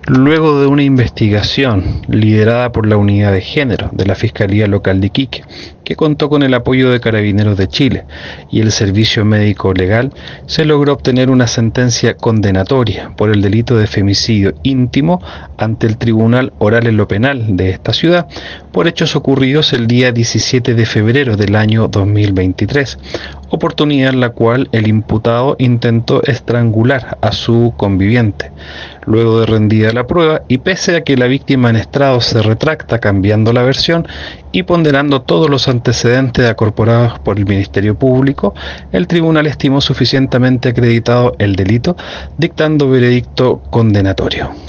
Luego de una investigación liderada por la Unidad de Género de la Fiscalía Local de Iquique, que contó con el apoyo de Carabineros de Chile y el Servicio Médico Legal, se logró obtener una sentencia condenatoria por el delito de femicidio íntimo ante el Tribunal Oral en lo Penal de esta ciudad por hechos ocurridos el día 17 de febrero del año 2023, oportunidad en la cual el imputado intentó estrangular a su conviviente. Luego de rendida la prueba, y pese a que la víctima en estrado se retracta cambiando la versión y ponderando todos los antecedentes acorporados por el Ministerio Público, el tribunal estimó suficientemente acreditado el delito, dictando veredicto condenatorio.